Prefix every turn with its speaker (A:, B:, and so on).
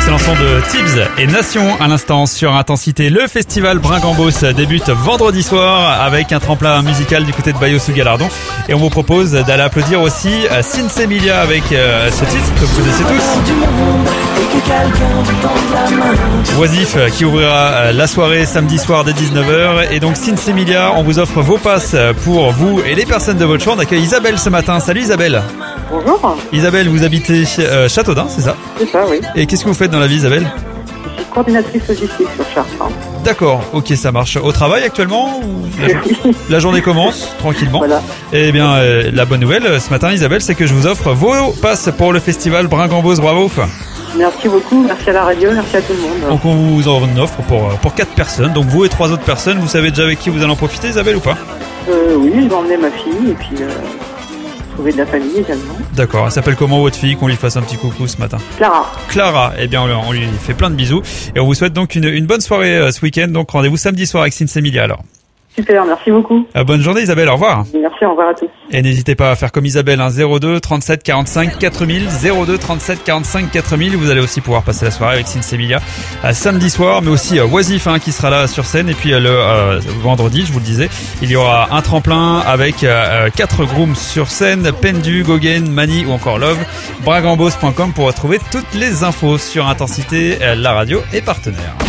A: Excellent son de Tibbs et Nation à l'instant sur Intensité. Le festival Bringambos débute vendredi soir avec un tremplin musical du côté de Bayeux-sous-Galardon. Et on vous propose d'aller applaudir aussi Sinsemilia avec ce titre que vous connaissez tous. Oisif qui ouvrira la soirée samedi soir dès 19h. Et donc Sinsemilia, on vous offre vos passes pour vous et les personnes de votre choix. On accueille Isabelle ce matin. Salut Isabelle.
B: Bonjour.
A: Isabelle, vous habitez Châteaudun, c'est ça?
B: C'est ça, oui.
A: Et qu'est-ce que vous faites dans la vie, Isabelle?
B: Je suis coordinatrice logistique sur Chartres.
A: D'accord, ok, ça marche. Au travail actuellement ou la journée commence tranquillement?
B: Voilà.
A: Eh bien, la bonne nouvelle ce matin, Isabelle, c'est que je vous offre vos passes pour le festival Bringambos. Bravo.
B: Merci beaucoup, merci à la radio, merci à tout le monde.
A: Donc on vous en offre pour 4 personnes, donc vous et 3 autres personnes. Vous savez déjà avec qui vous allez en profiter, Isabelle, ou pas?
B: Oui, je vais emmener ma fille et puis trouver de la famille également.
A: D'accord, elle s'appelle comment votre fille, qu'on lui fasse un petit coucou ce matin?
B: Clara.
A: Clara, eh bien on lui fait plein de bisous et on vous souhaite donc une bonne soirée ce week-end. Donc rendez-vous samedi soir avec Sinsemilia alors.
B: Super, merci beaucoup.
A: Bonne journée Isabelle, au revoir.
B: Merci, au revoir à tous.
A: Et n'hésitez pas à faire comme Isabelle, 02 37 45 4000, 02 37 45 4000. Vous allez aussi pouvoir passer la soirée avec Sinsemilia samedi soir, mais aussi Oisif qui sera là sur scène. Et puis le vendredi, je vous le disais, il y aura un tremplin avec 4 grooms sur scène, Pendu, Gauguin, Mani ou encore Love. Bringambos.com pour retrouver toutes les infos sur Intensité, la radio et partenaires.